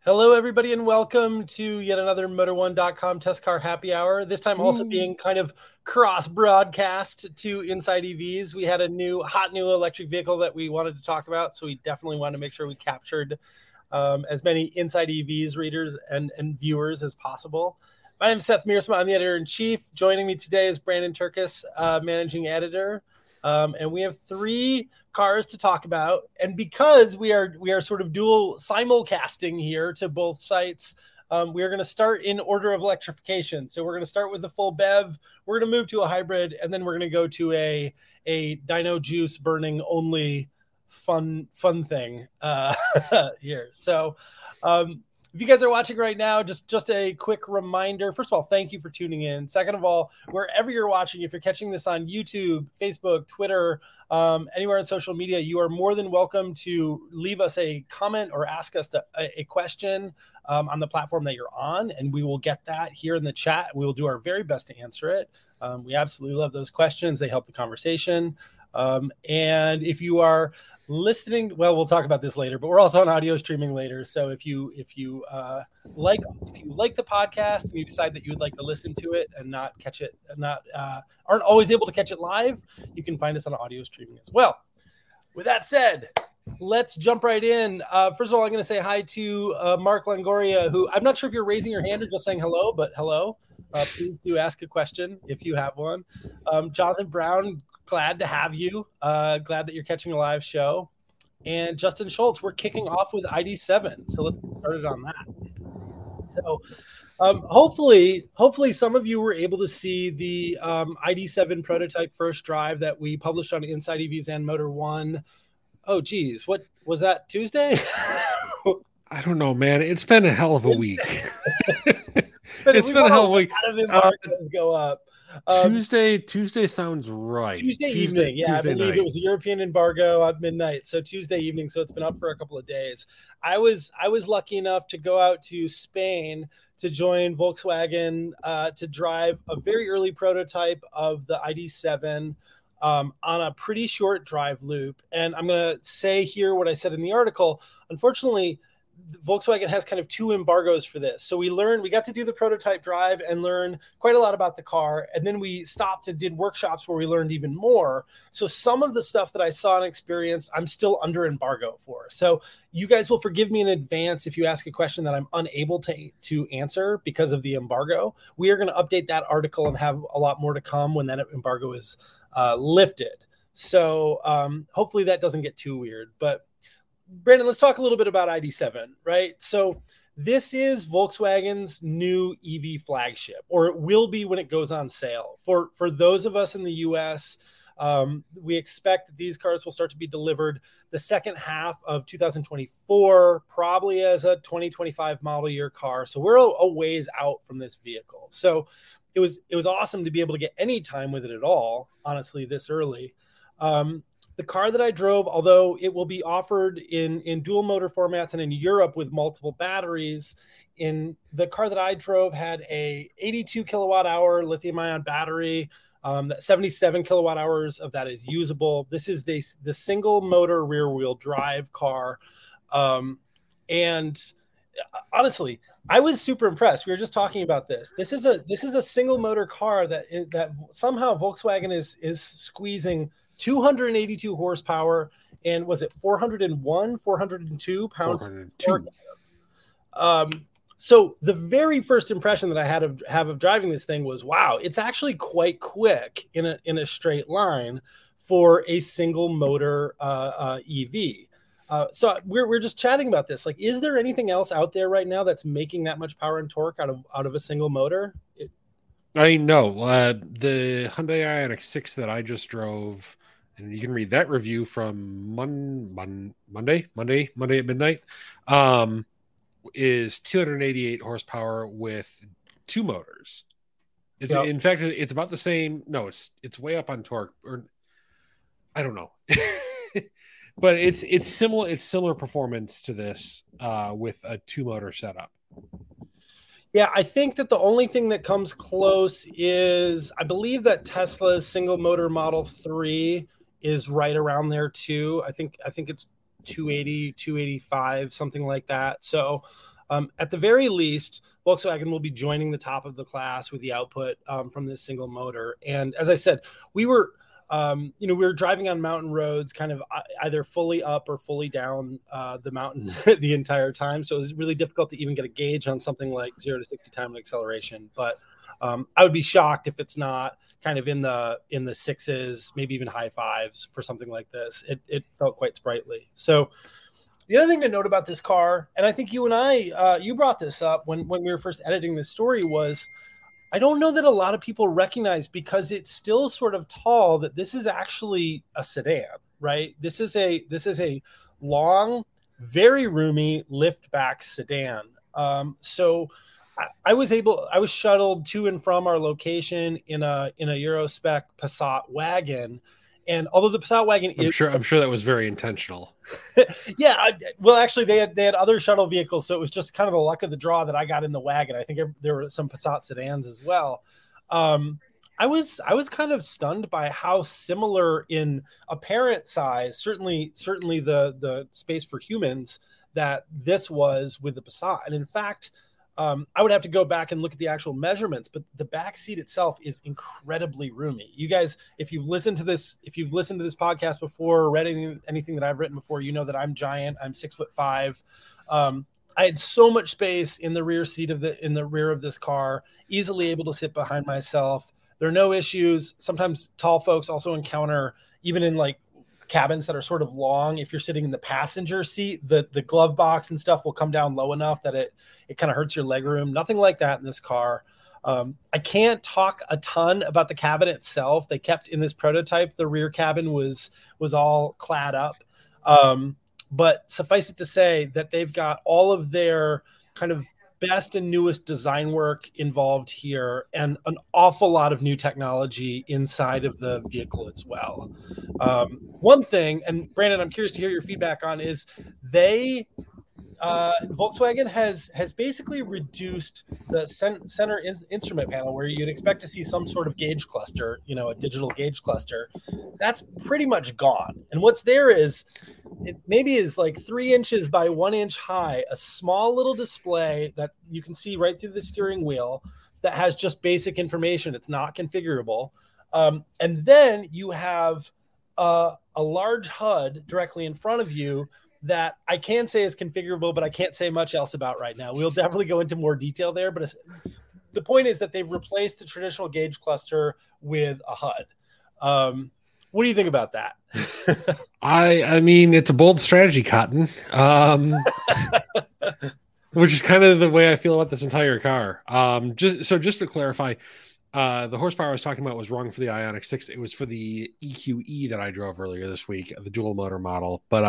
Hello, everybody, and welcome to yet another Motor1.com Test Car Happy Hour. This time also being kind of cross-broadcast to Inside EVs. We had a hot new electric vehicle that we wanted to talk about, so we definitely wanted to make sure we captured as many Inside EVs readers and viewers as possible. My name is Seth Mearsma. I'm the editor-in-chief. Joining me today is Brandon Turkis, managing editor. And we have three cars to talk about. And because we are sort of dual simulcasting here to both sites, we are going to start in order of electrification. So we're going to start with the full BEV. We're going to move to a hybrid, and then we're going to go to a dyno juice burning only fun thing here. So if you guys are watching right now, just a quick reminder. First of all, thank you for tuning in. Second of all, wherever you're watching, if you're catching this on YouTube, Facebook, Twitter, anywhere on social media, you are more than welcome to leave us a comment or ask us a question on the platform that you're on, and we will get that here in the chat. We will do our very best to answer it. We absolutely love those questions. They help the conversation. And if you are listening, well, we'll talk about this later, but we're also on audio streaming later. So if you like the podcast and you decide that you would like to listen to it and not aren't always able to catch it live, you can find us on audio streaming as well. With that said, let's jump right in. First of all, I'm going to say hi to Mark Longoria, who I'm not sure if you're raising your hand or just saying hello, but hello. Please do ask a question if you have one. Jonathan Brown, glad to have you. Glad that you're catching a live show. And Justin Schultz, we're kicking off with ID7. So let's get started on that. So hopefully some of you were able to see the ID7 prototype first drive that we published on Inside EVs and Motor One. Oh, geez. What was that, Tuesday? I don't know, man. It's been a hell of a week. It's been a hell of a week. Go up. Tuesday sounds right. Tuesday evening, yeah. Tuesday I believe night. It was a European embargo at midnight, so Tuesday evening. So it's been up for a couple of days. I was lucky enough to go out to Spain to join Volkswagen to drive a very early prototype of the ID7 on a pretty short drive loop. And I'm going to say here what I said in the article. Unfortunately, Volkswagen has kind of two embargoes for this. So we got to do the prototype drive and learn quite a lot about the car. And then we stopped and did workshops where we learned even more. So some of the stuff that I saw and experienced, I'm still under embargo for. So you guys will forgive me in advance if you ask a question that I'm unable to answer because of the embargo. We are going to update that article and have a lot more to come when that embargo is lifted. So hopefully that doesn't get too weird. But Brandon, let's talk a little bit about ID7, right? So this is Volkswagen's new EV flagship, or it will be when it goes on sale. For those of us in the US, we expect that these cars will start to be delivered the second half of 2024, probably as a 2025 model year car. So we're a ways out from this vehicle. So it was awesome to be able to get any time with it at all, honestly, this early. The car that I drove, although it will be offered in dual motor formats and in Europe with multiple batteries, in the car that I drove had a 82 kilowatt hour lithium ion battery. 77 kilowatt hours of that is usable. This is the single motor rear wheel drive car. And honestly, I was super impressed. We were just talking about this. This is a single motor car that somehow Volkswagen is squeezing 282 horsepower, and was it 402 pounds? 402. So the very first impression that I have of driving this thing was, wow, it's actually quite quick in a straight line for a single motor EV. So we're just chatting about this. Like, is there anything else out there right now that's making that much power and torque out of a single motor? No. The Hyundai Ioniq 6 that I just drove, and you can read that review from Monday at midnight, is 288 horsepower with two motors. In fact, it's about the same. No, it's way up on torque, or I don't know. But it's similar. It's similar performance to this with a two motor setup. Yeah, I think that the only thing that comes close is, I believe that Tesla's single motor Model 3 is right around there too. I think it's 280, 285, something like that. So At the very least, Volkswagen will be joining the top of the class with the output from this single motor. And as I said, we were driving on mountain roads, kind of either fully up or fully down the mountain the entire time. So it was really difficult to even get a gauge on something like 0 to 60 time and acceleration. But I would be shocked if it's not kind of in the sixes, maybe even high fives for something like this. It felt quite sprightly. So the other thing to note about this car, and I think you and I, you brought this up when we were first editing this story, was I don't know that a lot of people recognize, because it's still sort of tall, that this is actually a sedan, right? This is a long, very roomy liftback sedan. So I was shuttled to and from our location in a Eurospec Passat wagon. And although the Passat wagon I'm sure that was very intentional. Yeah, well, actually, they had other shuttle vehicles, so it was just kind of the luck of the draw that I got in the wagon. I think there were some Passat sedans as well. I was kind of stunned by how similar in apparent size, certainly the space for humans, that this was with the Passat. And in fact, I would have to go back and look at the actual measurements, but the back seat itself is incredibly roomy. You guys, if you've listened to this podcast before or read anything that I've written before, you know that I'm giant. I'm 6'5". I had so much space in the rear seat in the rear of this car, easily able to sit behind myself. There are no issues. Sometimes tall folks also encounter, even in like cabins that are sort of long, if you're sitting in the passenger seat, the glove box and stuff will come down low enough that it kind of hurts your leg room. Nothing like that in this car. I can't talk a ton about the cabin itself. They kept in this prototype, the rear cabin was all clad up. But suffice it to say that they've got all of their kind of best and newest design work involved here, and an awful lot of new technology inside of the vehicle as well. One thing, and Brandon, I'm curious to hear your feedback on, is Volkswagen has basically reduced the center instrument panel, where you'd expect to see some sort of gauge cluster, a digital gauge cluster. That's pretty much gone. And what's there is, it maybe is like 3 inches by 1 inch high, a small little display that you can see right through the steering wheel that has just basic information. It's not configurable. And then you have a large HUD directly in front of you that I can say is configurable, but I can't say much else about right now. We'll definitely go into more detail there, but the point is that they've replaced the traditional gauge cluster with a HUD. What do you think about that? I mean, it's a bold strategy, Cotton. Which is kind of the way I feel about this entire car. Just to clarify, the horsepower I was talking about was wrong for the Ioniq 6. It was for the EQE that I drove earlier this week, the dual motor model. But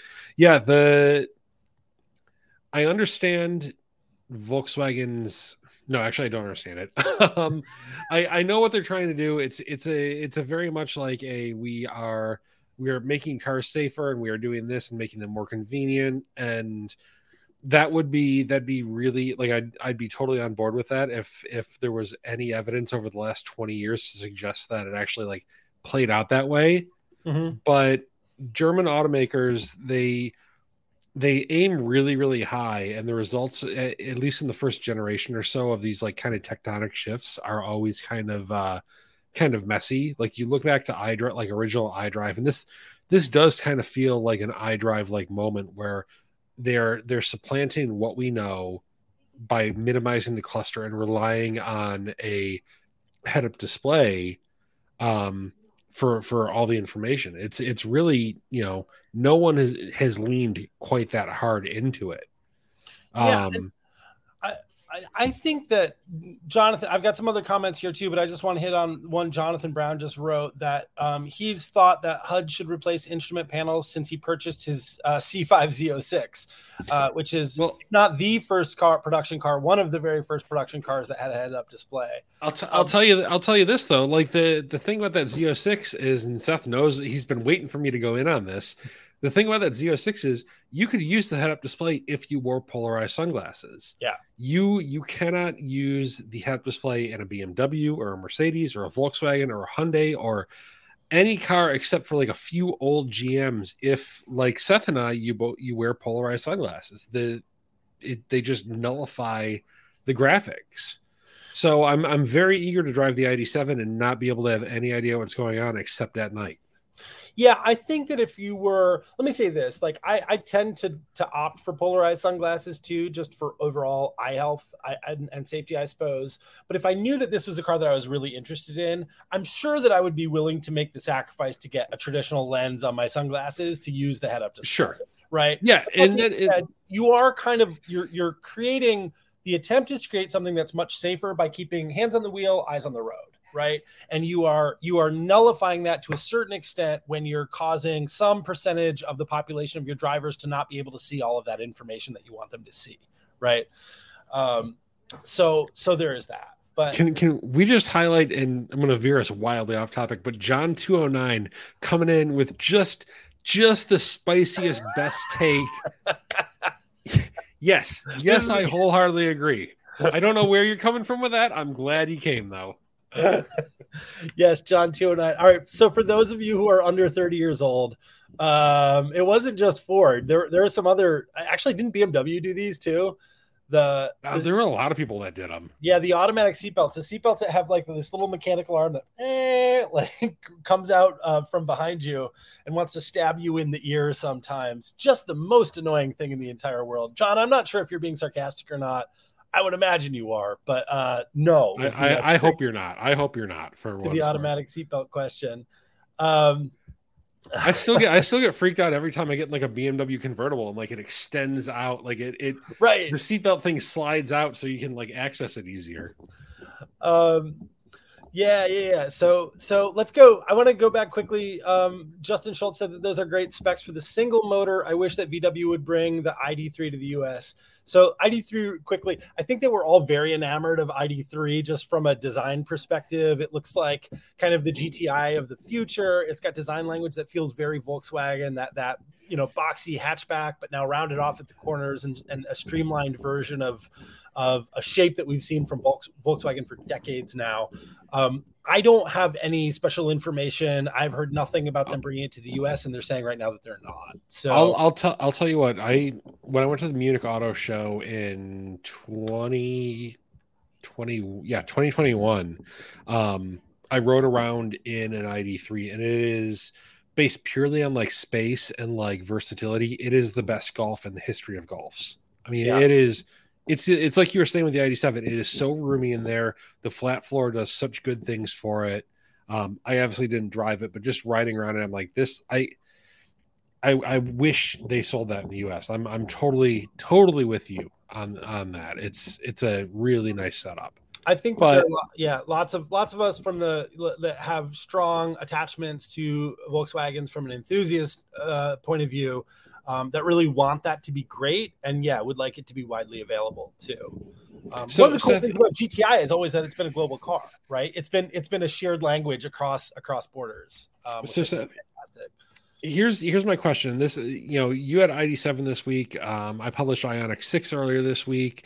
I understand Volkswagen's. No, actually, I don't understand it. I know what they're trying to do. It's a very much like we are making cars safer, and we are doing this and making them more convenient, and that'd be really, like, I'd be totally on board with that if there was any evidence over the last 20 years to suggest that it actually like played out that way. Mm-hmm. But German automakers, they aim really, really high, and the results, at least in the first generation or so of these like kind of tectonic shifts, are always kind of messy. Like, you look back to iDrive, like original iDrive, and this does kind of feel like an iDrive like moment where they're supplanting what we know by minimizing the cluster and relying on a head-up display for all the information. It's really, no one has leaned quite that hard into it. Yeah, I think that Jonathan, I've got some other comments here too, but I just want to hit on one. Jonathan Brown just wrote that he's thought that HUD should replace instrument panels since he purchased his C5 Z06, which is not the first production car, one of the very first production cars that had a head-up display. I'll tell you this though, like the thing about that Z06 is, and Seth knows, he's been waiting for me to go in on this. The thing about that Z06 is you could use the head-up display if you wore polarized sunglasses. Yeah. You cannot use the head-up display in a BMW or a Mercedes or a Volkswagen or a Hyundai or any car except for like a few old GMs if, like Seth and I, you wear polarized sunglasses. they just nullify the graphics. So I'm very eager to drive the ID7 and not be able to have any idea what's going on except at night. Yeah, I think that if you were, let me say this, like I tend to opt for polarized sunglasses too, just for overall eye health and safety, I suppose. But if I knew that this was a car that I was really interested in, I'm sure that I would be willing to make the sacrifice to get a traditional lens on my sunglasses to use the head-up display. Sure. Right? Yeah, and then you are kind of you're creating, the attempt is to create something that's much safer by keeping hands on the wheel, eyes on the road. Right. And you are nullifying that to a certain extent when you're causing some percentage of the population of your drivers to not be able to see all of that information that you want them to see. Right. So there is that. But can we just highlight, and I'm going to veer us wildly off topic, but John 209 coming in with just the spiciest, best take. Yes, I wholeheartedly agree. I don't know where you're coming from with that. I'm glad he came though. Yes, John 209. All right. So for those of you who are under 30 years old, it wasn't just Ford. There are some other, actually, didn't BMW do these too? There were a lot of people that did them. Yeah, the automatic seatbelts, the seatbelts that have like this little mechanical arm that like comes out from behind you and wants to stab you in the ear sometimes. Just the most annoying thing in the entire world. John, I'm not sure if you're being sarcastic or not. I would imagine you are, but no. I hope you're not. I hope you're not. For to the automatic seatbelt question, I still get freaked out every time I get like a BMW convertible and like it extends out, like it right. The seatbelt thing slides out so you can like access it easier. Yeah. So let's go. I want to go back quickly. Justin Schultz said that those are great specs for the single motor. I wish that VW would bring the ID3 to the US. So ID3 quickly, I think that we're all very enamored of ID3 just from a design perspective. It looks like kind of the GTI of the future. It's got design language that feels very Volkswagen, that boxy hatchback, but now rounded off at the corners and a streamlined version of a shape that we've seen from Volkswagen for decades now. I don't have any special information. I've heard nothing about them bringing it to the US, and they're saying right now that they're not. So I'll tell you what, when I went to the Munich Auto Show in 2021, I rode around in an ID3, and it is based purely on like space and like versatility. It is the best Golf in the history of Golfs. I mean, It is. It's like you were saying with the ID7. It is so roomy in there. The flat floor does such good things for it. I obviously didn't drive it, but just riding around it, I'm like this. I wish they sold that in the US. I'm totally with you on that. It's a really nice setup. I think that lots of us from that have strong attachments to Volkswagens from an enthusiast point of view. That really want that to be great, and would like it to be widely available too. One of the cool things about GTI is always that it's been a global car, right? It's been a shared language across borders. Fantastic. Here's my question. This, you had ID7 this week. I published Ioniq 6 earlier this week.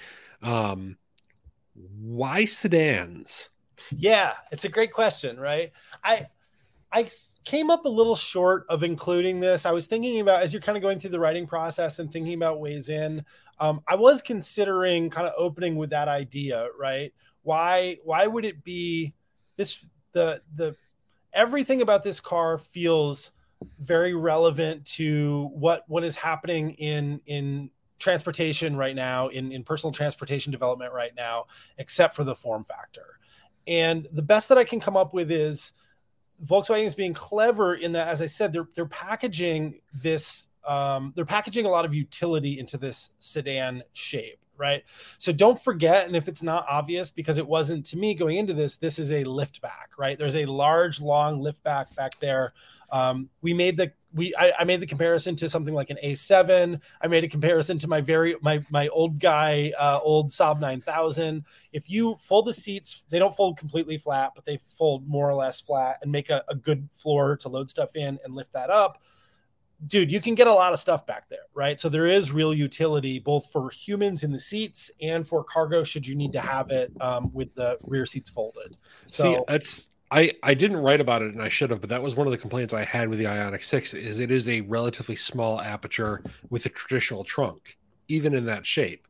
Why sedans? Yeah, it's a great question, right? I came up a little short of including this. I was thinking about, as you're kind of going through the writing process and thinking about ways in, I was considering kind of opening with that idea, right? Why would it be this, the everything about this car feels very relevant to what is happening in transportation right now, in personal transportation development right now, except for the form factor. And the best that I can come up with is Volkswagen is being clever in that, as I said, they're packaging this, they're packaging a lot of utility into this sedan shape, right? So don't forget, and if it's not obvious, because it wasn't to me going into this is a liftback, right? There's a large, long liftback back there. I made the comparison to something like an A7. I made a comparison to my old guy, old Saab 9000. If you fold the seats, they don't fold completely flat, but they fold more or less flat and make a good floor to load stuff in and lift that up. Dude, you can get a lot of stuff back there, right? So there is real utility both for humans in the seats and for cargo should you need to have it with the rear seats folded. So I didn't write about it, and I should have, but that was one of the complaints I had with the Ioniq 6 is it is a relatively small aperture with a traditional trunk, even in that shape.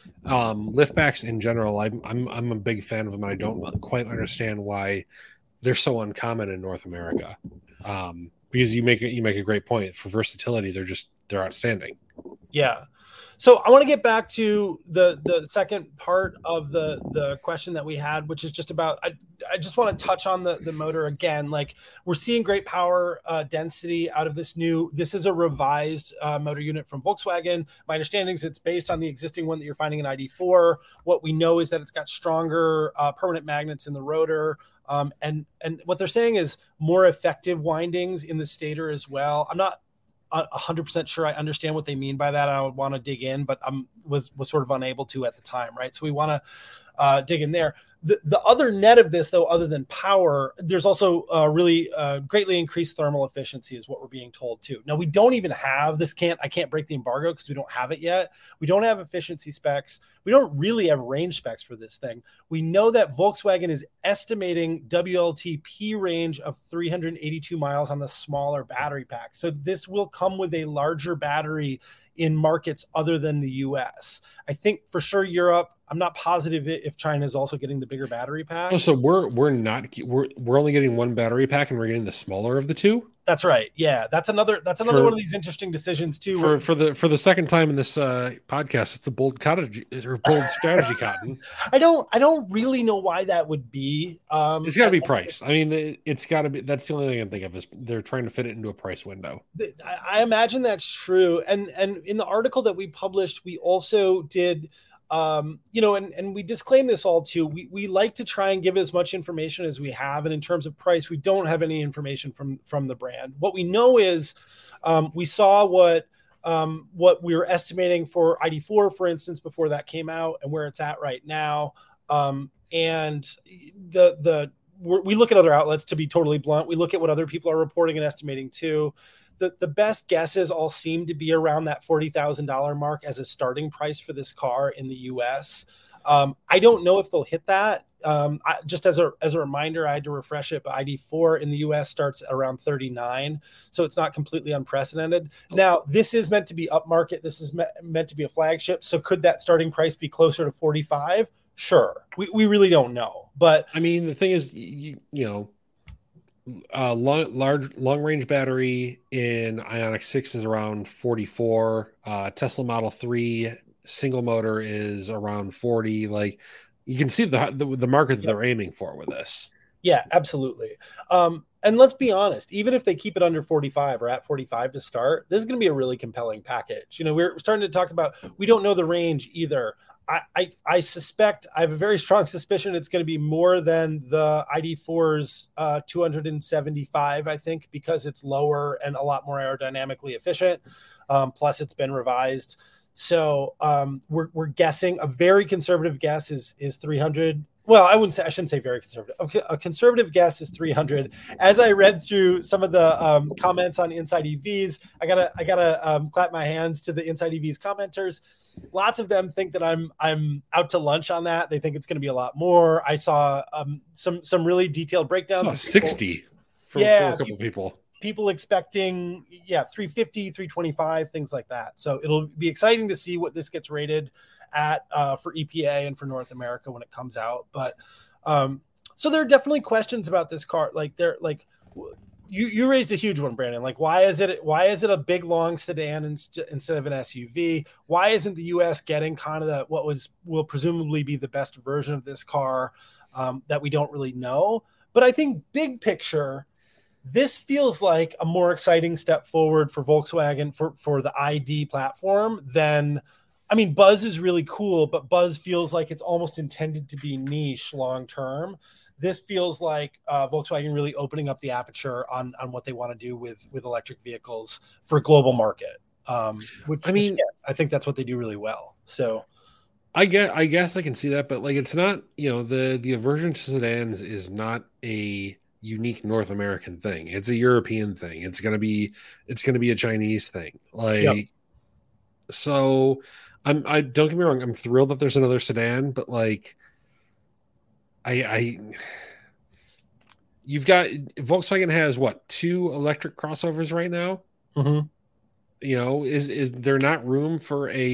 Liftbacks in general, I'm a big fan of them. I don't quite understand why they're so uncommon in North America. Because you make a great point. For versatility, they're outstanding. Yeah. So I want to get back to the second part of the question that we had, which is just about, I just want to touch on the motor again. Like, we're seeing great power density out of this is a revised motor unit from Volkswagen. My understanding is it's based on the existing one that you're finding in ID4. What we know is that it's got stronger permanent magnets in the rotor. And what they're saying is more effective windings in the stator as well. I'm not 100% sure I understand what they mean by that. I would want to dig in, but was sort of unable to at the time, right? So we want to dig in there. The other net of this, though, other than power, there's also really greatly increased thermal efficiency is what we're being told too. Now, we don't even have this. I can't break the embargo because we don't have it yet. We don't have efficiency specs. We don't really have range specs for this thing. We know that Volkswagen is estimating WLTP range of 382 miles on the smaller battery pack. So this will come with a larger battery in markets other than the US. I think for sure Europe. I'm not positive if China is also getting the bigger battery pack. Oh, so we're only getting one battery pack and we're getting the smaller of the two? That's right. Yeah, that's another one of these interesting decisions too. For the second time in this podcast, it's a bold strategy, Cotton. I don't really know why that would be. It's got to be price. I mean, it's got to be. That's the only thing I can think of is they're trying to fit it into a price window. I imagine that's true. And in the article that we published, we also did. And we disclaim this all too. We like to try and give as much information as we have. And in terms of price, we don't have any information from the brand. What we know is we saw what we were estimating for ID4, for instance, before that came out and where it's at right now. And we look at other outlets, to be totally blunt. We look at what other people are reporting and estimating too. The best guesses all seem to be around that $40,000 mark as a starting price for this car in the US. I don't know if they'll hit that. Just as a reminder, I had to refresh it, but ID4 in the US starts around 39. So it's not completely unprecedented. Now, this is meant to be upmarket. This is meant to be a flagship. So could that starting price be closer to 45? Sure. We really don't know. But I mean, the thing is, long range battery in Ioniq 6 is around 44. Tesla Model 3 single motor is around 40. Like, you can see the market that they're aiming for with this. Yeah, absolutely. And let's be honest, even if they keep it under 45 or at 45 to start, this is going to be a really compelling package. We're starting to talk about, we don't know the range either. I suspect, I have a very strong suspicion it's going to be more than the ID4's 275, I think, because it's lower and a lot more aerodynamically efficient. Plus it's been revised. So we're guessing, a very conservative guess is 300. Well, I shouldn't say very conservative. Okay, a conservative guess is 300. As I read through some of the comments on Inside EVs, I gotta clap my hands to the Inside EVs commenters. Lots of them think that I'm out to lunch on that. They think it's going to be a lot more. I saw some really detailed breakdowns. 60 for a couple people. People expecting 350, 325, things like that. So it'll be exciting to see what this gets rated at for EPA and for North America when it comes out. But so there are definitely questions about this car. Like, they're like, you raised a huge one, Brandon. Like, why is it a big long sedan instead of an SUV? Why isn't the US getting kind of what will presumably be the best version of this car that we don't really know? But I think big picture, this feels like a more exciting step forward for Volkswagen for the ID platform than, I mean, Buzz is really cool, but Buzz feels like it's almost intended to be niche long term. This feels like Volkswagen really opening up the aperture on what they want to do with electric vehicles for a global market. Which I think that's what they do really well. So I guess I can see that, but like, it's not, the aversion to sedans is not a unique North American thing. It's a European thing. It's gonna be a Chinese thing. Like, yep. So I don't get me wrong, I'm thrilled that there's another sedan, but like, you've got, Volkswagen has what, 2 electric crossovers right now? Mm-hmm. Is there not room for a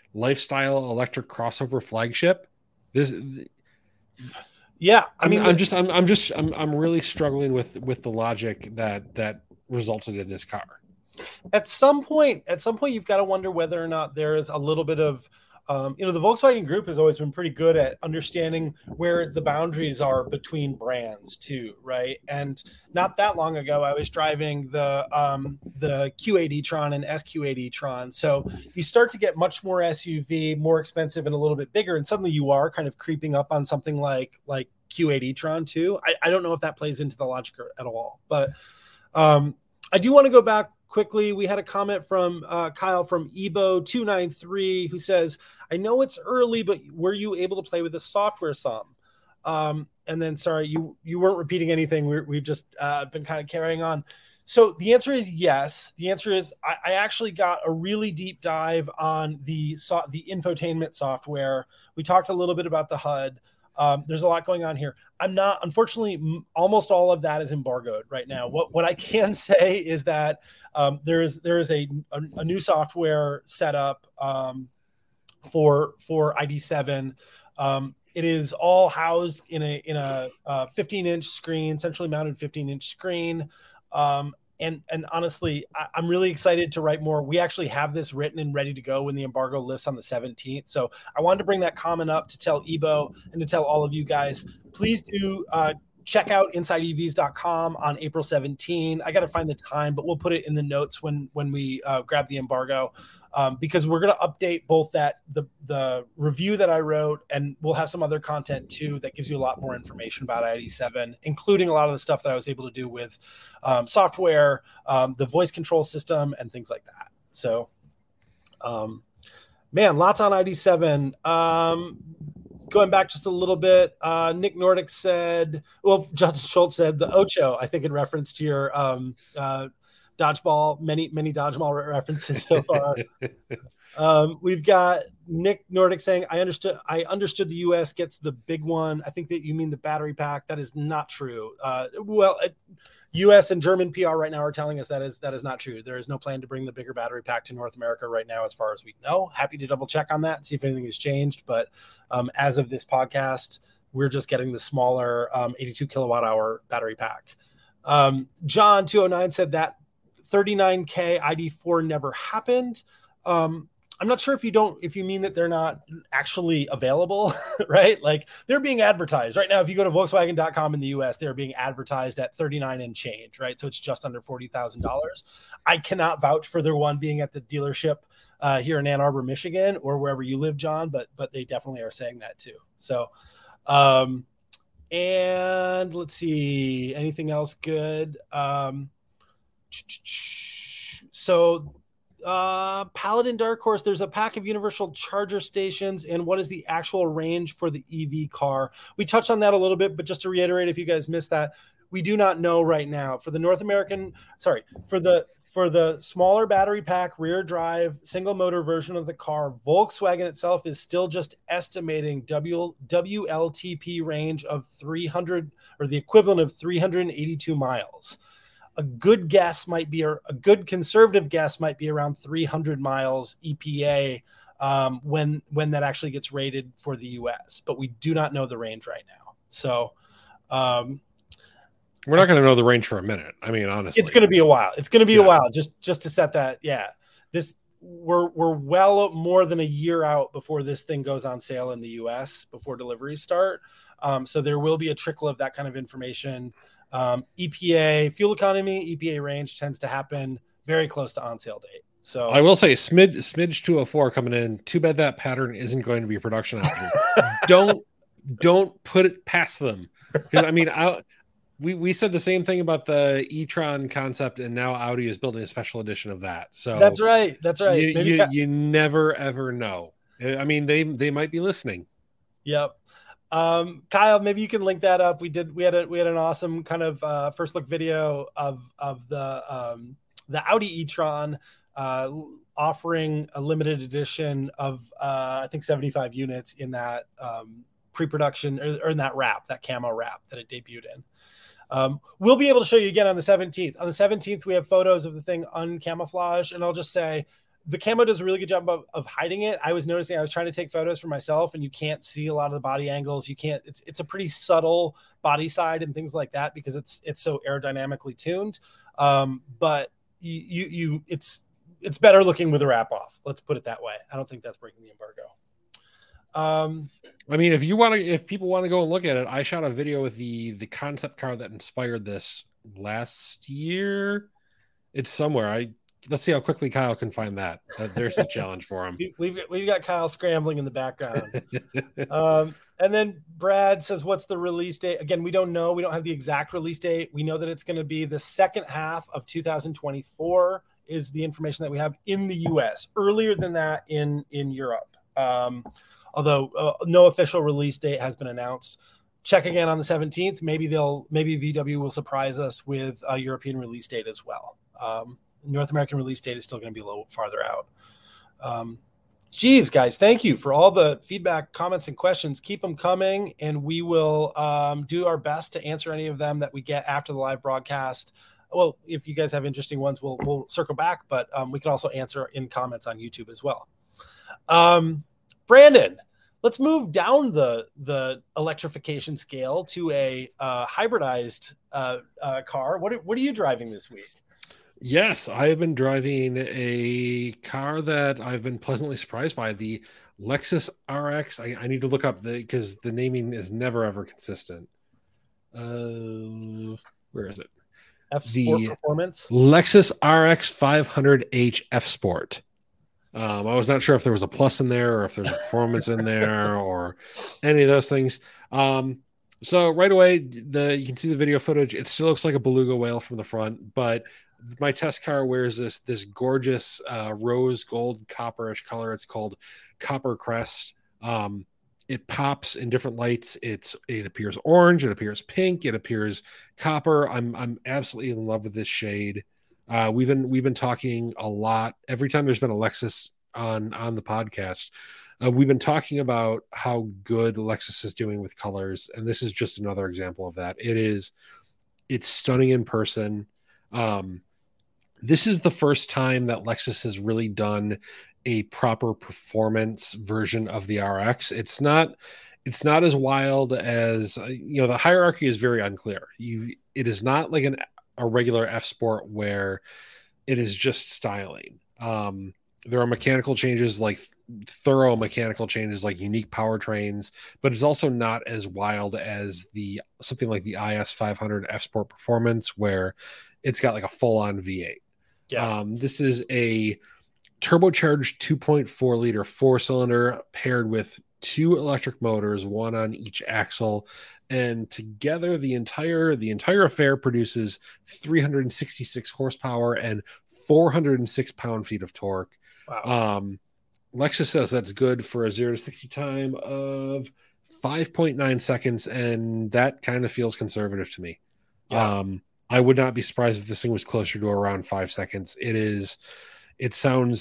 lifestyle electric crossover flagship. This, yeah, I'm really struggling with the logic that resulted in this car. At some point, you've got to wonder whether or not there is a little bit of, the Volkswagen Group has always been pretty good at understanding where the boundaries are between brands too, right? And not that long ago, I was driving the Q8 e-tron and SQ8 e-tron. So you start to get much more SUV, more expensive and a little bit bigger. And suddenly you are kind of creeping up on something like Q8 e-tron too. I don't know if that plays into the logic at all, but I do want to go back quickly. We had a comment from Kyle from Ebo293 who says, I know it's early, but were you able to play with the software some? And then, sorry, you weren't repeating anything. We've just been kind of carrying on. So the answer is yes. The answer is I actually got a really deep dive on the infotainment software. We talked a little bit about the HUD. There's a lot going on here. Unfortunately, almost all of that is embargoed right now. What I can say is that there is a new software set up for ID7. It is all housed in a 15-inch screen, centrally mounted 15-inch screen. And honestly, I'm really excited to write more. We actually have this written and ready to go when the embargo lifts on the 17th. So I wanted to bring that comment up to tell Ebo and to tell all of you guys, please do check out InsideEVs.com on April 17. I got to find the time, but we'll put it in the notes when we grab the embargo. Because we're going to update both the review that I wrote, and we'll have some other content too that gives you a lot more information about ID7, including a lot of the stuff that I was able to do with software, the voice control system, and things like that. So, man, lots on ID7. Going back just a little bit, Nick Nordic said, well, Justin Schultz said the Ocho, I think in reference to your dodgeball, many dodgeball references so far. We've got Nick Nordic saying, I understood the US gets the big one. I think that you mean the battery pack. That is not true. US and German PR right now are telling us that is not true. There is no plan to bring the bigger battery pack to North America right now, as far as we know. Happy to double check on that and see if anything has changed. But as of this podcast, we're just getting the smaller 82 kilowatt hour battery pack. John 209 said that 39K ID4 never happened. I'm not sure if you mean that they're not actually available, right? Like they're being advertised right now. If you go to Volkswagen.com in the US, they're being advertised at 39 and change, right? So it's just under $40,000. I cannot vouch for their one being at the dealership here in Ann Arbor, Michigan, or wherever you live, John, but they definitely are saying that too. So, and let's see, anything else good? So Paladin Dark Horse, there's a pack of universal charger stations, and what is the actual range for the EV car? We touched on that a little bit, but just to reiterate, if you guys missed that, we do not know right now. For the smaller battery pack, rear drive, single motor version of the car, Volkswagen itself is still just estimating WLTP range of 300, or the equivalent of 382 miles. A good guess might be, or a good conservative guess might be around 300 miles EPA when that actually gets rated for the US, but we do not know the range right now. So we're not going to know the range for a minute. I mean, honestly, it's going to be a while. It's going to be a while just to set that. Yeah, we're well more than a year out before this thing goes on sale in the US, before deliveries start. So there will be a trickle of that kind of information. EPA, fuel economy, EPA range tends to happen very close to on sale date. So I will say smidge 204 coming in. Too bad that pattern isn't going to be a production option. don't put it past them. Because I mean, we said the same thing about the e-tron concept, and now Audi is building a special edition of that. So that's right. You never ever know. I mean, they might be listening. Yep. Kyle, maybe you can link that up. We had an awesome kind of first look video of the Audi e-tron offering a limited edition of I think 75 units in that pre-production or in that wrap, that camo wrap that it debuted in. We'll be able to show you again on the 17th. On the 17th, we have photos of the thing uncamouflaged, and I'll just say The camo does a really good job of hiding it. I was noticing, I was trying to take photos for myself, and you can't see a lot of the body angles. You can't, it's a pretty subtle body side and things like that because it's so aerodynamically tuned. But it's better looking with a wrap off. Let's put it that way. I don't think that's breaking the embargo. I mean, if people want to go and look at it, I shot a video with the concept car that inspired this last year. It's somewhere. Let's see how quickly Kyle can find that. There's a challenge for him. We've got Kyle scrambling in the background. And then Brad says, what's the release date? Again, we don't know. We don't have the exact release date. We know that it's going to be the second half of 2024 is the information that we have in the US. Earlier than that in Europe. Although no official release date has been announced. Check again on the 17th. Maybe VW will surprise us with a European release date as well. North American release date is still going to be a little farther out. Geez, guys, thank you for all the feedback, comments, and questions. Keep them coming, and we will do our best to answer any of them that we get after the live broadcast. Well, if you guys have interesting ones, we'll circle back, but we can also answer in comments on YouTube as well. Brandon, let's move down the electrification scale to a hybridized car. What are you driving this week? Yes, I have been driving a car that I've been pleasantly surprised by, the Lexus RX. I need to look up because the naming is never ever consistent. Where is it? F Sport Performance. Lexus RX 500h F Sport. I was not sure if there was a plus in there or if there's a performance in there or any of those things. So right away, you can see the video footage. It still looks like a beluga whale from the front, but my test car wears this gorgeous rose gold copperish color. It's called Copper Crest. It pops in different lights. It appears orange. It appears pink. It appears copper. I'm absolutely in love with this shade. We've been talking a lot every time there's been a Lexus on the podcast. We've been talking about how good Lexus is doing with colors, and this is just another example of that. It's stunning in person. This is the first time that Lexus has really done a proper performance version of the RX. It's not as wild as the hierarchy is very unclear. It is not like a regular F Sport where it is just styling. There are mechanical changes, like thorough mechanical changes, like unique powertrains, but it's also not as wild as something like the IS 500 F Sport Performance, where it's got like a full-on V8. Yeah. This is a turbocharged 2.4 liter 4-cylinder paired with 2 electric motors, one on each axle, and together the entire affair produces 366 horsepower and 406 pound-feet of torque. Wow. Lexus says that's good for a 0 to 60 time of 5.9 seconds, and that kind of feels conservative to me. Yeah. I would not be surprised if this thing was closer to around 5 seconds. It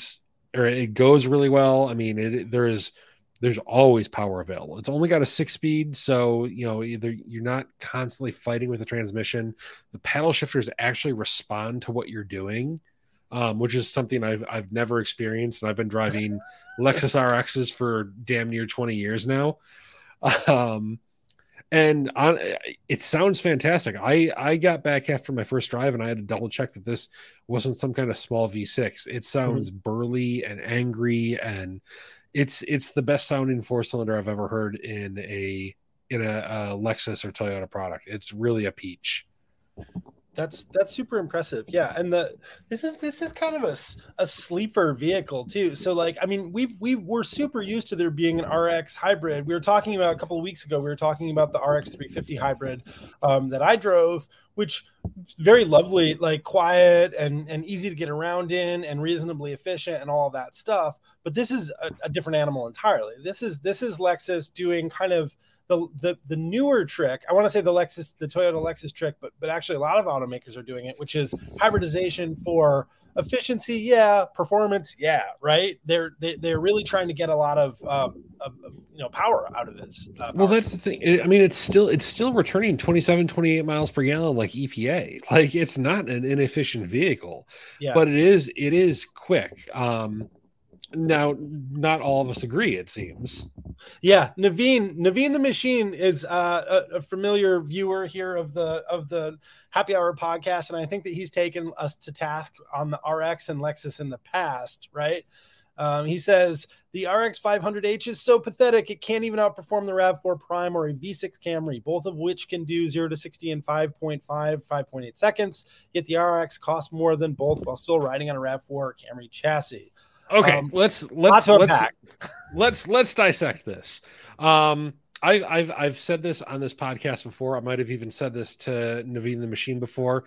goes really well. I mean, there's always power available. It's only got a 6-speed, so either you're not constantly fighting with the transmission. The paddle shifters actually respond to what you're doing, which is something I've never experienced, and I've been driving Lexus RXs for damn near 20 years now. It sounds fantastic. I got back after my first drive and I had to double check that this wasn't some kind of small V6. It sounds burly and angry, and it's the best sounding 4-cylinder I've ever heard in a Lexus or Toyota product. It's really a peach. That's super impressive. Yeah. And this is kind of a sleeper vehicle too. So we're super used to there being an RX hybrid. We were talking about a couple of weeks ago, we were talking about the RX 350 hybrid that I drove, which very lovely, like quiet and easy to get around in and reasonably efficient and all of that stuff. But this is a different animal entirely. This is Lexus doing kind of the newer trick. I want to say the Toyota Lexus trick, but actually a lot of automakers are doing it, which is hybridization for efficiency, yeah. Performance, yeah. Right. They're really trying to get a lot of power out of this. Well, that's the thing. I mean, it's still returning 27, 28 miles per gallon like EPA. Like, it's not an inefficient vehicle, but it is quick. Now, not all of us agree, it seems. Yeah, Naveen the Machine is a familiar viewer here of the Happy Hour podcast, and I think that he's taken us to task on the RX and Lexus in the past, right? He says the RX 500H is so pathetic it can't even outperform the RAV4 Prime or a V6 Camry, both of which can do 0 to 60 in 5.8 seconds. Yet the RX costs more than both while still riding on a RAV4 or Camry chassis. Okay, let's dissect this. I've said this on this podcast before. I might have even said this to Naveen the Machine before.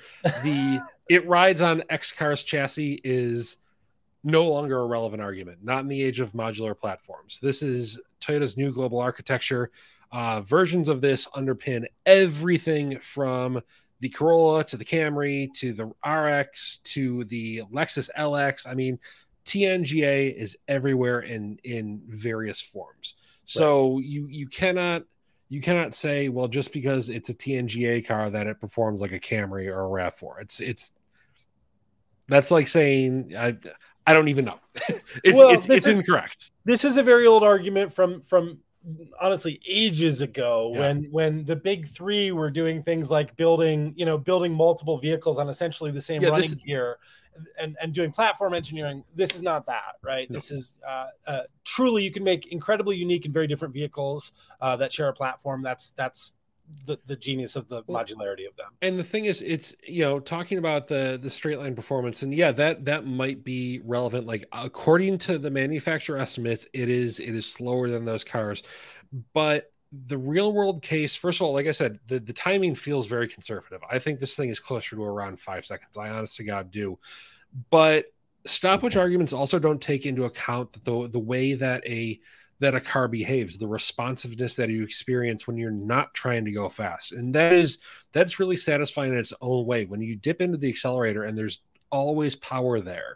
It rides on X Cars chassis is no longer a relevant argument, not in the age of modular platforms. This is Toyota's new global architecture. Versions of this underpin everything from the Corolla to the Camry to the RX to the Lexus LX. I mean, TNGA is everywhere in various forms. So right. you cannot say, well, just because it's a TNGA car that it performs like a Camry or a RAV4. That's like saying I don't even know. It's incorrect. This is a very old argument from honestly ages ago when the big three were doing things like building multiple vehicles on essentially the same running gear and doing platform engineering. This is not that, right? No. This is truly, you can make incredibly unique and very different vehicles that share a platform. That's the genius of the modularity of them. And the thing is, it's talking about the straight line performance, and that might be relevant. Like, according to the manufacturer estimates, it is slower than those cars, but the real world case, first of all, like I said, the timing feels very conservative. I think this thing is closer to around 5 seconds. I honest to God do. But stopwatch arguments also don't take into account the way that a car behaves, the responsiveness that you experience when you're not trying to go fast. And that's really satisfying in its own way. When you dip into the accelerator and there's always power there,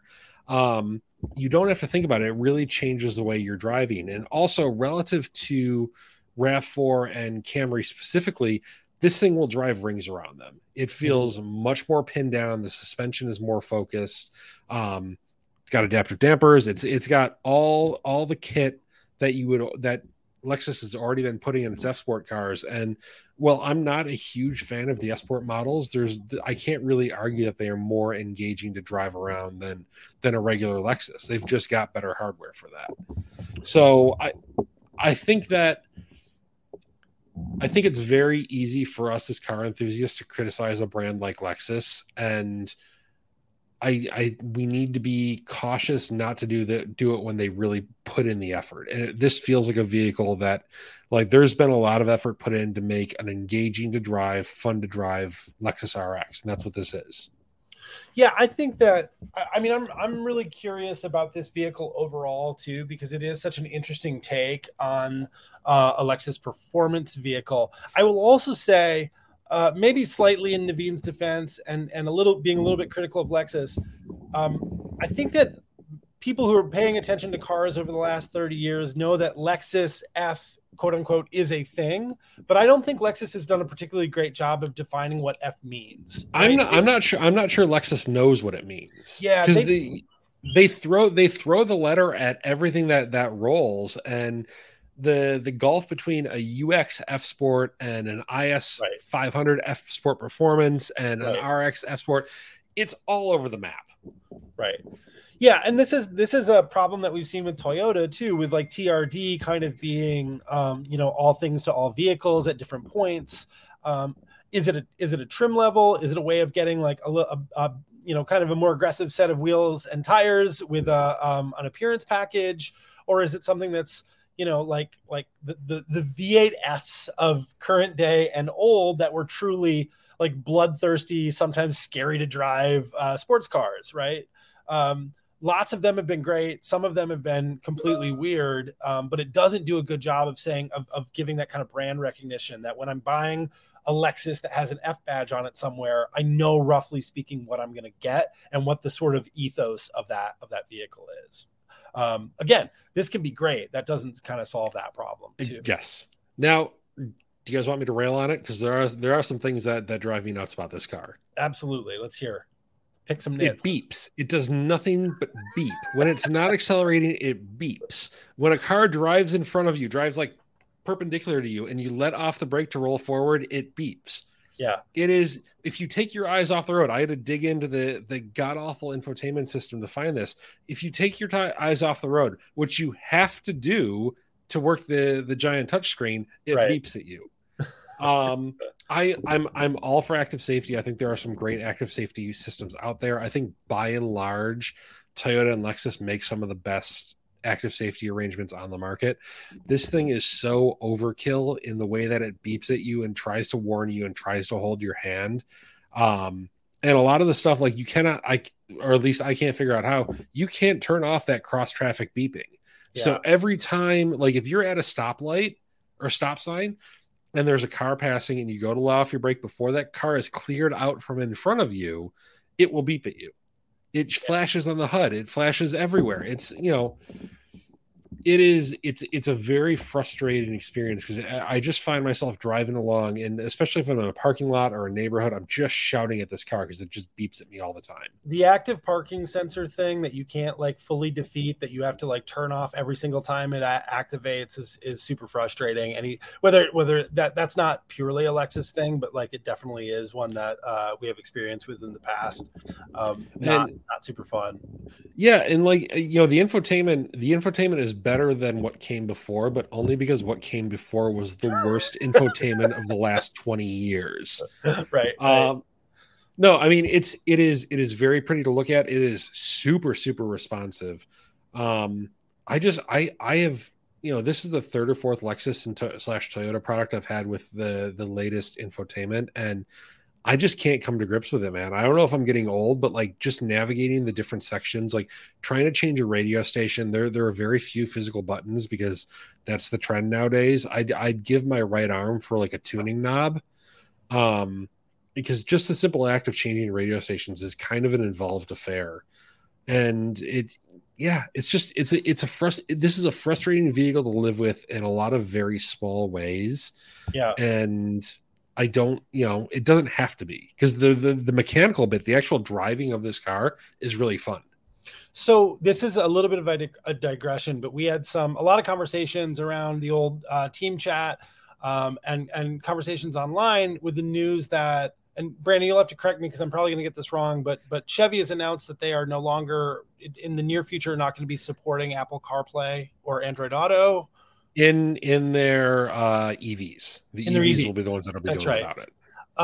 you don't have to think about it. It really changes the way you're driving. And also, relative to RAV4 and Camry specifically, this thing will drive rings around them. It feels much more pinned down. The suspension is more focused. It's got adaptive dampers. It's got all the kit that Lexus has already been putting in its F-Sport cars. And well, I'm not a huge fan of the F-Sport models. I can't really argue that they are more engaging to drive around than a regular Lexus. They've just got better hardware for that. So I think it's very easy for us as car enthusiasts to criticize a brand like Lexus, and we need to be cautious not to do it when they really put in the effort. And this feels like a vehicle that, like, there's been a lot of effort put in to make an engaging to drive, fun to drive Lexus RX, and that's what this is. Yeah, I think that, I mean, I'm really curious about this vehicle overall too, because it is such an interesting take on a Lexus performance vehicle. I will also say, maybe slightly in Naveen's defense and being a little bit critical of Lexus, I think that people who are paying attention to cars over the last 30 years know that Lexus F, quote unquote, is a thing, but I don't think Lexus has done a particularly great job of defining what F means. Right? I'm not sure Lexus knows what it means. Yeah, because they throw the letter at everything that rolls, and the gulf between a UX F Sport and an IS 500 F Sport Performance and an RX F Sport, it's all over the map. Right. Yeah, and this is a problem that we've seen with Toyota too, with like TRD kind of being all things to all vehicles at different points. Is it a trim level? Is it a way of getting like a kind of a more aggressive set of wheels and tires with an appearance package, or is it something that's like the V8 Fs of current day and old that were truly like bloodthirsty, sometimes scary to drive sports cars, right? Lots of them have been great. Some of them have been completely weird, but it doesn't do a good job of saying of giving that kind of brand recognition that when I'm buying a Lexus that has an F badge on it somewhere, I know roughly speaking what I'm going to get and what the sort of ethos of that vehicle is. Again, this can be great. That doesn't kind of solve that problem too. Yes. Now, do you guys want me to rail on it? Because there are some things that drive me nuts about this car. Absolutely. Let's hear. Pick some nits. It beeps. It does nothing but beep. When it's not accelerating, it beeps. When a car drives in front of you, drives like perpendicular to you, and you let off the brake to roll forward, it beeps. Yeah. It is, if you take your eyes off the road, I had to dig into the god-awful infotainment system to find this. If you take your eyes off the road, which you have to do to work the giant touchscreen, it beeps at you. I'm all for active safety. I think there are some great active safety systems out there. I think by and large, Toyota and Lexus make some of the best active safety arrangements on the market. This thing is so overkill in the way that it beeps at you and tries to warn you and tries to hold your hand. And a lot of the stuff, like you cannot, or at least I can't figure out how you can't turn off that cross traffic beeping. Yeah. So every time, like if you're at a stoplight or stop sign, and there's a car passing and you go to let off your brake before that car is cleared out from in front of you, it will beep at you. It flashes on the HUD. It flashes everywhere. It's, it's a very frustrating experience because I just find myself driving along, and especially if I'm in a parking lot or a neighborhood, I'm just shouting at this car because it just beeps at me all the time. The active parking sensor thing that you can't like fully defeat, that you have to like turn off every single time it activates is super frustrating. And whether that's not purely a Lexus thing, but like it definitely is one that we have experience with in the past. Not super fun. Yeah, and like the infotainment is better than what came before, but only because what came before was the worst infotainment of the last 20 years. Right. No, I mean it is very pretty to look at. It is super, super responsive. I have, this is the third or fourth Lexus / Toyota product I've had with the latest infotainment, and I just can't come to grips with it, man. I don't know if I'm getting old, but like just navigating the different sections, like trying to change a radio station, there are very few physical buttons because that's the trend nowadays. I'd give my right arm for like a tuning knob, because just the simple act of changing radio stations is kind of an involved affair. And this is a frustrating vehicle to live with in a lot of very small ways. Yeah. And I don't, it doesn't have to be, because the mechanical bit, the actual driving of this car is really fun. So this is a little bit of a digression, but we had a lot of conversations around the old team chat and conversations online with the news that, and Brandon, you'll have to correct me because I'm probably going to get this wrong, but Chevy has announced that they are no longer in the near future not going to be supporting Apple CarPlay or Android Auto. In their EVs, the EVs will be the ones that will be doing about it.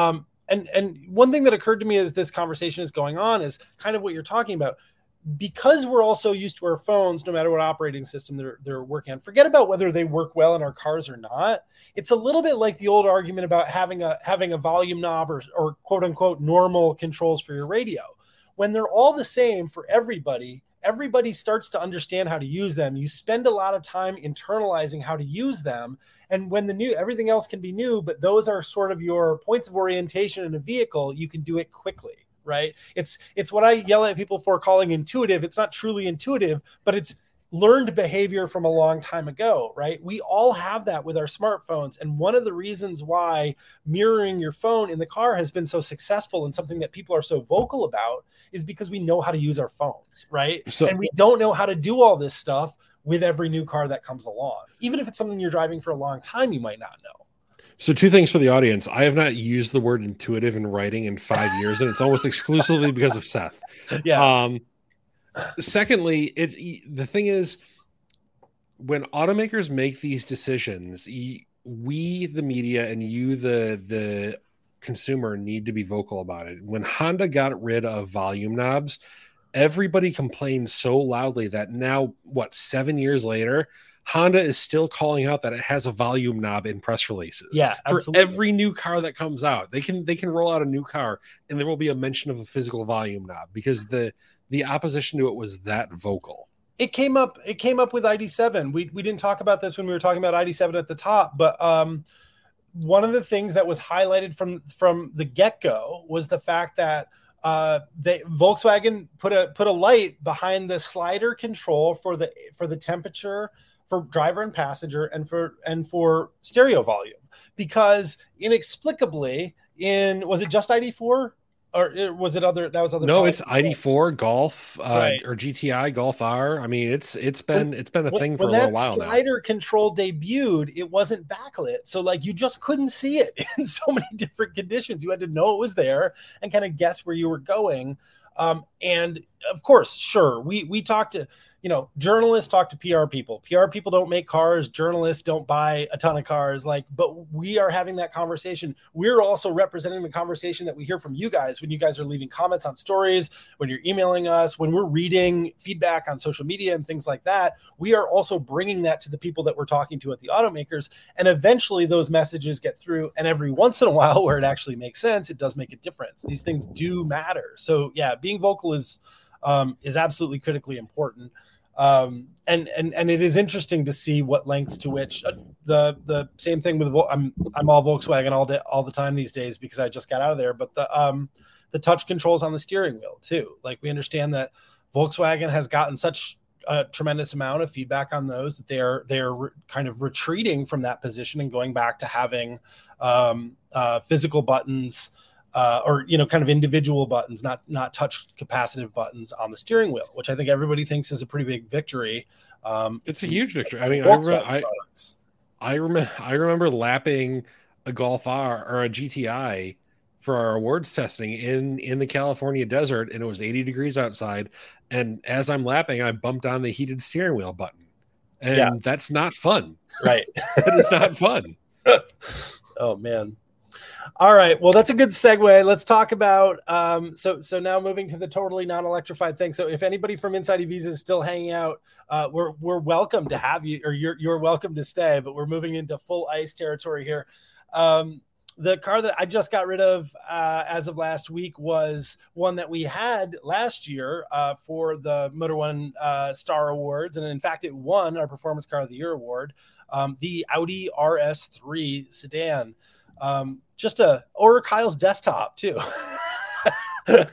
And one thing that occurred to me as this conversation is going on is kind of what you're talking about. Because we're all so used to our phones, no matter what operating system they're working on, forget about whether they work well in our cars or not. It's a little bit like the old argument about having a volume knob or quote unquote normal controls for your radio. When they're all the same for everybody starts to understand how to use them. You spend a lot of time internalizing how to use them. And when everything else can be new, but those are sort of your points of orientation in a vehicle, you can do it quickly, right? It's what I yell at people for calling intuitive. It's not truly intuitive, but it's learned behavior from a long time ago, right? We all have that with our smartphones. And one of the reasons why mirroring your phone in the car has been so successful and something that people are so vocal about is because we know how to use our phones, right? And we don't know how to do all this stuff with every new car that comes along. Even if it's something you're driving for a long time, you might not know. So 2 things for the audience. I have not used the word intuitive in writing in 5 years, and it's almost exclusively because of Seth. Yeah. Secondly, the thing is, when automakers make these decisions, we, the media, and you, the consumer, need to be vocal about it. When Honda got rid of volume knobs, everybody complained so loudly that now, 7 years later, Honda is still calling out that it has a volume knob in press releases. Yeah, absolutely. For every new car that comes out, they can roll out a new car and there will be a mention of a physical volume knob, because the the opposition to it was that vocal. It came up with ID7. We didn't talk about this when we were talking about ID7 at the top, but one of the things that was highlighted from the get-go was the fact that Volkswagen put a light behind the slider control for the temperature for driver and passenger and for stereo volume, because inexplicably was it just ID4 or was it other? That was other. No, it's ID4 Golf right. Or GTI Golf R. I mean, it's been a thing for a little while now. When that slider control debuted, it wasn't backlit, so like you just couldn't see it in so many different conditions. You had to know it was there and kind of guess where you were going. And of course, sure, we talked to, journalists talk to PR people. PR people don't make cars. Journalists don't buy a ton of cars. But we are having that conversation. We're also representing the conversation that we hear from you guys when you guys are leaving comments on stories, when you're emailing us, when we're reading feedback on social media and things like that. We are also bringing that to the people that we're talking to at the automakers. And eventually those messages get through. And every once in a while where it actually makes sense, it does make a difference. These things do matter. So yeah, being vocal is absolutely critically important. And it is interesting to see what lengths to which the same thing with I'm all Volkswagen all the time these days because I just got out of there. But the touch controls on the steering wheel too. Like we understand that Volkswagen has gotten such a tremendous amount of feedback on those that they are kind of retreating from that position and going back to having physical buttons. Or kind of individual buttons, not touch capacitive buttons on the steering wheel, which I think everybody thinks is a pretty big victory. It's a huge victory. I mean, I remember lapping a Golf R or a GTI for our awards testing in the California desert, and it was 80 degrees outside. And as I'm lapping, I bumped on the heated steering wheel button, and that's not fun, right? That is not fun. Oh man. All right. Well, that's a good segue. Let's talk about so now moving to the totally non-electrified thing. So if anybody from Inside EVs is still hanging out, we're welcome to have you, or you're welcome to stay, but we're moving into full ICE territory here. The car that I just got rid of as of last week was one that we had last year for the Motor One Star Awards. And in fact, it won our Performance Car of the Year award, the Audi RS3 sedan. Or Kyle's desktop too. For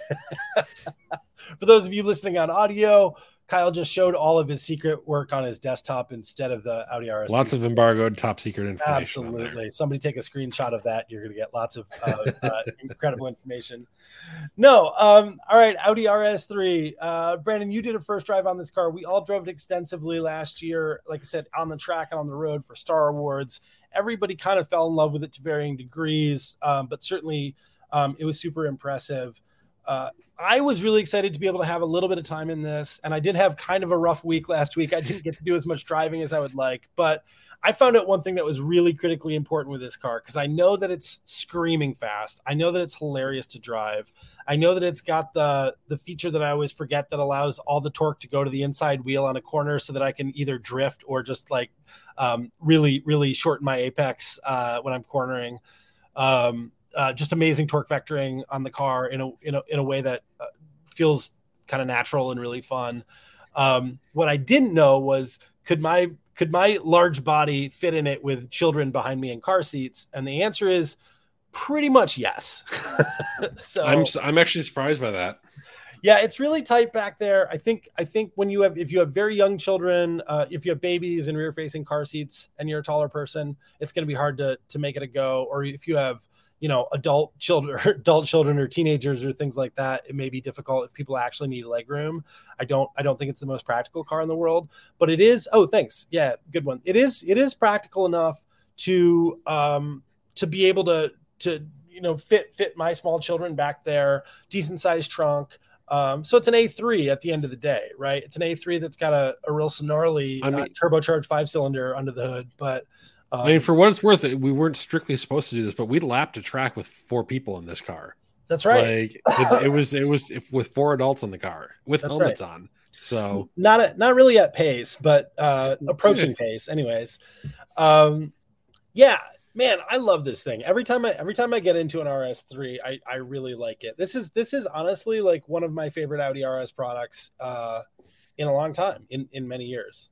those of you listening on audio, Kyle just showed all of his secret work on his desktop instead of the Audi RS. Lots of embargoed top secret information. Absolutely. Somebody take a screenshot of that. You're going to get lots of incredible information. No. All right. Audi RS3. Brandon, you did a first drive on this car. We all drove it extensively last year. Like I said, on the track and on the road for Star Awards. Everybody kind of fell in love with it to varying degrees. But certainly it was super impressive. I was really excited to be able to have a little bit of time in this, and I did have kind of a rough week last week. I didn't get to do as much driving as I would like, but I found out one thing that was really critically important with this car, because I know that it's screaming fast. I know that it's hilarious to drive. I know that it's got the feature that I always forget that allows all the torque to go to the inside wheel on a corner so that I can either drift or just really, really shorten my apex when I'm cornering. Just amazing torque vectoring on the car in a way that feels kind of natural and really fun. What I didn't know was could my large body fit in it with children behind me in car seats? And the answer is pretty much yes. So I'm actually surprised by that. Yeah, it's really tight back there. I think if you have very young children, if you have babies in rear facing car seats and you're a taller person, it's going to be hard to make it a go. Or if you have adult children or teenagers or things like that, it may be difficult if people actually need leg room. I don't think it's the most practical car in the world, but it is. Oh, thanks. Yeah, good one. It is practical enough to be able to fit my small children back there. Decent sized trunk. So it's an A3 at the end of the day, right? It's an A3 that's got a real snarly turbocharged 5-cylinder under the hood, but. I mean, for what it's worth, we weren't strictly supposed to do this, but we lapped a track with 4 people in this car. That's right. It was with 4 adults in the car with helmets on. So not really at pace, but approaching pace. Anyways, yeah. Man, I love this thing. Every time I get into an RS3, I really like it. This is honestly like one of my favorite Audi RS products in a long time, in many years.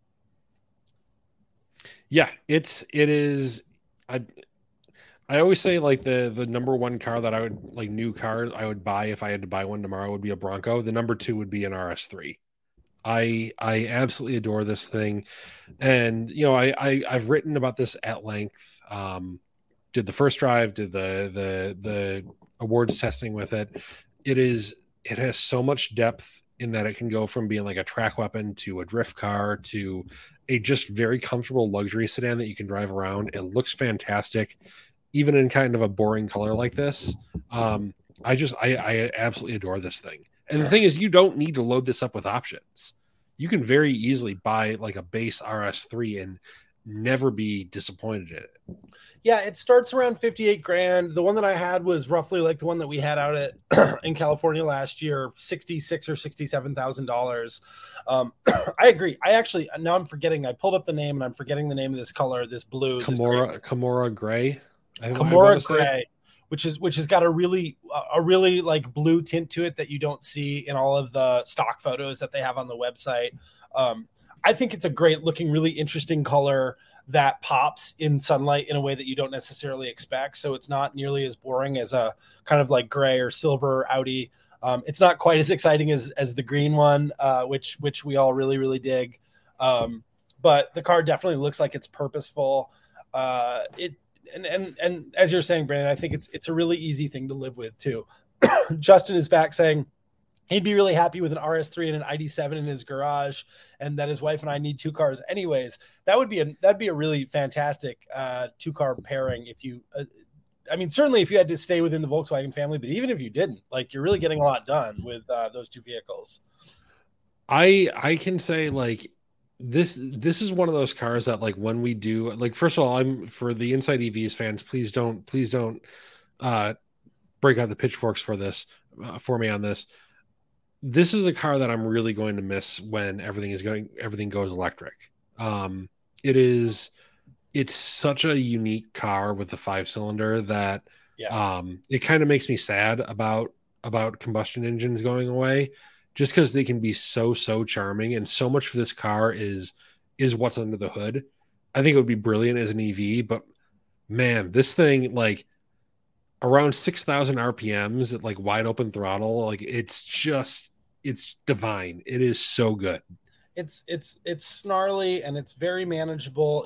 Yeah, it is. I always say like the number one car that I would like new car I would buy if I had to buy one tomorrow would be a Bronco. The number two would be an RS3. I absolutely adore this thing, and you know I've written about this at length. Did the first drive, did the awards testing with it. It has so much depth in that it can go from being like a track weapon to a drift car to a just very comfortable luxury sedan that you can drive around. It looks fantastic, even in kind of a boring color like this. I absolutely adore this thing. And the thing is, you don't need to load this up with options. You can very easily buy like a base RS3 and never be disappointed in it. Yeah, it starts around 58 grand. The one that I had was roughly like the one that we had out at in California last year, $66,000 or $67,000. I agree. Now I'm forgetting. I pulled up the name and I'm forgetting the name of this color, this blue, Kimura gray. Kimura gray, which has got a really like blue tint to it that you don't see in all of the stock photos that they have on the website. I think it's a great looking, really interesting color that pops in sunlight in a way that you don't necessarily expect. So it's not nearly as boring as a kind of like gray or silver Audi. It's not quite as exciting as the green one, which we all really, really dig. But the car definitely looks like it's purposeful. And as you're saying, Brandon, I think it's a really easy thing to live with too. Justin is back saying he'd be really happy with an RS3 and an ID7 in his garage, and that his wife and I need two cars anyways. That'd be a really fantastic two-car pairing. If you, I mean, certainly if you had to stay within the Volkswagen family, but even if you didn't, like, you're really getting a lot done with those two vehicles. I can say like this is one of those cars that like when we do like, first of all, I'm for the Inside EVs fans, please don't break out the pitchforks for this for me on this. This is a car that I'm really going to miss when everything goes electric. It's such a unique car with the 5-cylinder that it kind of makes me sad about combustion engines going away, just because they can be so charming, and so much for this car is what's under the hood. I think it would be brilliant as an EV, but man, this thing, like around 6,000 RPMs at like wide open throttle, like it's divine. It is so good. It's snarly and it's very manageable.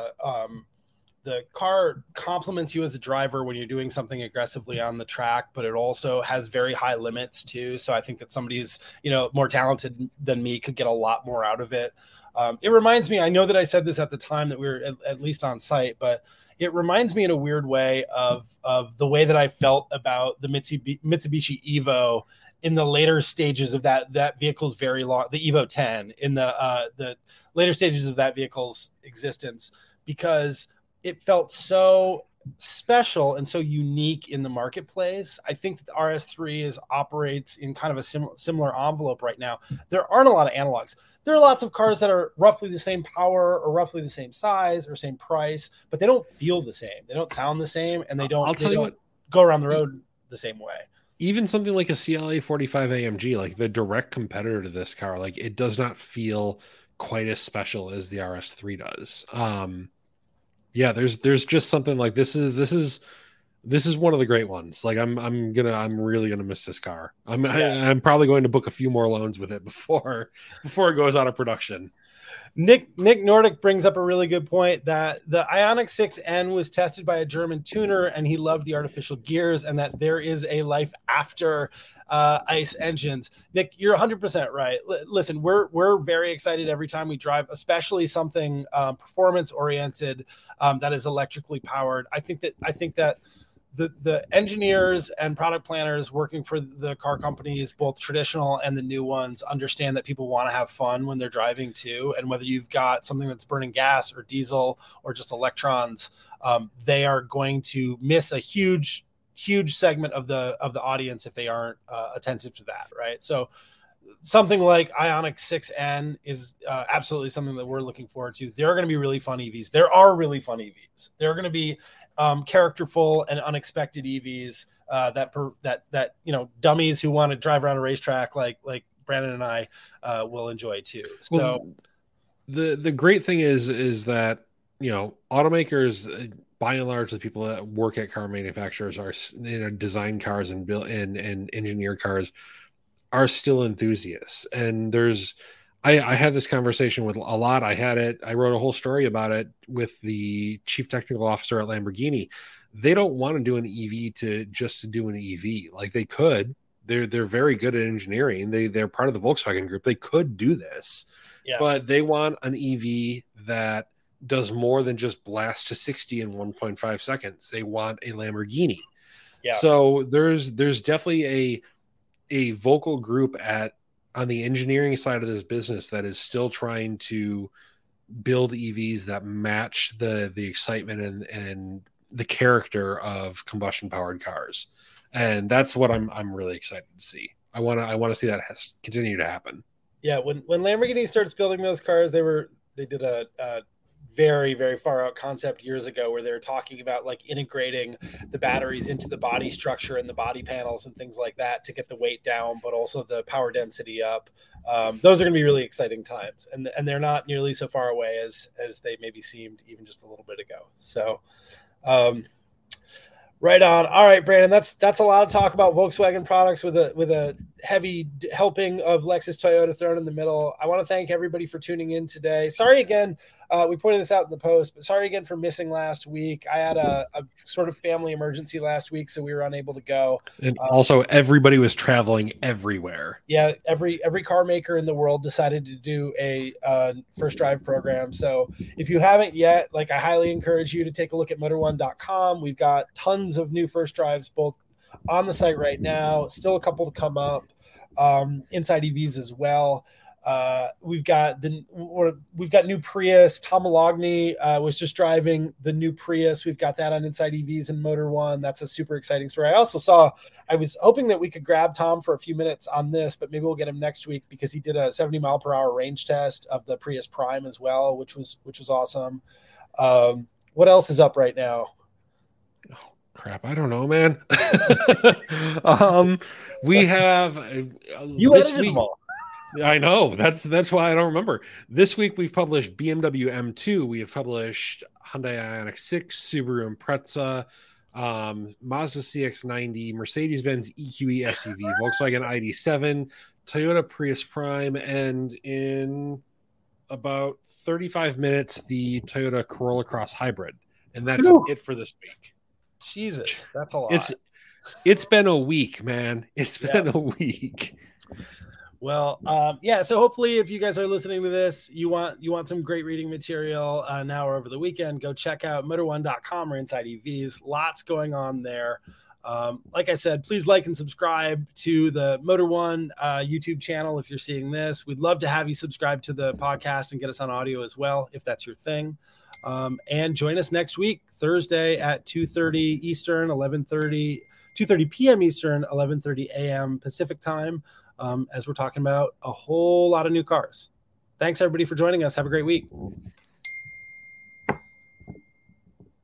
The car complements you as a driver when you're doing something aggressively on the track, but it also has very high limits too. So I think that somebody's, more talented than me could get a lot more out of it. It reminds me, I know that I said this at the time that we were at least on site, but it reminds me in a weird way of the way that I felt about the Mitsubishi Evo in the later stages of that vehicle's very long, the Evo 10 in the later stages of that vehicle's existence, because it felt so special and so unique in the marketplace. I think that the RS3 operates in kind of a similar envelope right now. There aren't a lot of analogs. There are lots of cars that are roughly the same power or roughly the same size or same price, but they don't feel the same. They don't sound the same, and they don't go around the road the same way. Even something like a CLA 45 AMG, like the direct competitor to this car, like it does not feel quite as special as the RS3 does. Yeah, there's just something like this is one of the great ones. Like I'm really gonna miss this car. I'm probably going to book a few more loans with it before it goes out of production. Nick Nordic brings up a really good point that the Ioniq 6N was tested by a German tuner and he loved the artificial gears, and that there is a life after ICE engines. Nick, you're 100% right. Listen, we're very excited every time we drive, especially something performance oriented that is electrically powered. I think that the engineers and product planners working for the car companies, both traditional and the new ones, understand that people want to have fun when they're driving too. And whether you've got something that's burning gas or diesel or just electrons, they are going to miss a huge segment of the audience if they aren't attentive to that. Right. So something like Ioniq 6N is absolutely something that we're looking forward to. There are going to be really fun EVs. There are really fun EVs. There are going to be characterful and unexpected EVs that dummies who want to drive around a racetrack like Brandon and I will enjoy too. So well, the great thing is that automakers, by and large, the people that work at car manufacturers are design cars and build and engineer cars are still enthusiasts. And I had this conversation with a lot. I wrote a whole story about it with the chief technical officer at Lamborghini. They don't want to do an EV to do an EV. Like they could. They're very good at engineering. They're part of the Volkswagen group. They could do this, but they want an EV that does more than just blast to 60 in 1.5 seconds. They want a Lamborghini. Yeah. So there's definitely a vocal group on the engineering side of this business that is still trying to build EVs that match the excitement and the character of combustion powered cars. And that's what I'm really excited to see. I want to see that continue to happen. Yeah. When Lamborghini starts building those cars, they did a very, very far out concept years ago where they were talking about like integrating the batteries into the body structure and the body panels and things like that to get the weight down, but also the power density up. Those are going to be really exciting times, and they're not nearly so far away as they maybe seemed even just a little bit ago. So, right on. All right, Brandon, that's a lot of talk about Volkswagen products with a heavy helping of Lexus Toyota thrown in the middle. I want to thank everybody for tuning in today. Sorry again, we pointed this out in the post, but sorry again for missing last week. I had a sort of family emergency last week, so we were unable to go. And also everybody was traveling everywhere. Yeah, every car maker in the world decided to do a first drive program. So if you haven't yet, I highly encourage you to take a look at motor1.com. We've got tons of new first drives both on the site right now, still a couple to come up, Inside EVs as well. We've got new Prius. Tom Malogny was just driving the new Prius. We've got that on Inside EVs and Motor One. That's a super exciting story. I was hoping that we could grab Tom for a few minutes on this, but maybe we'll get him next week because he did a 70 mile per hour range test of the Prius Prime as well, which was awesome. What else is up right now? Oh, crap. I don't know, man. We have you edited them all. I know. That's why I don't remember. This week we've published BMW M2. We have published Hyundai Ioniq 6, Subaru Impreza, Mazda CX-90, Mercedes-Benz EQE SUV, Volkswagen ID7, Toyota Prius Prime, and in about 35 minutes, the Toyota Corolla Cross Hybrid. And that's it for this week. Jesus, that's a lot. It's been a week, man. It's been a week. Well, so hopefully if you guys are listening to this, you want some great reading material now or over the weekend, go check out motor1.com or Inside EVs. Lots going on there. Like I said, please like and subscribe to the Motor One YouTube channel if you're seeing this. We'd love to have you subscribe to the podcast and get us on audio as well, if that's your thing. And join us next week, Thursday at 2:30 Eastern, 2:30 p.m. Eastern, 11:30 a.m. Pacific time. As we're talking about a whole lot of new cars. Thanks, everybody, for joining us. Have a great week.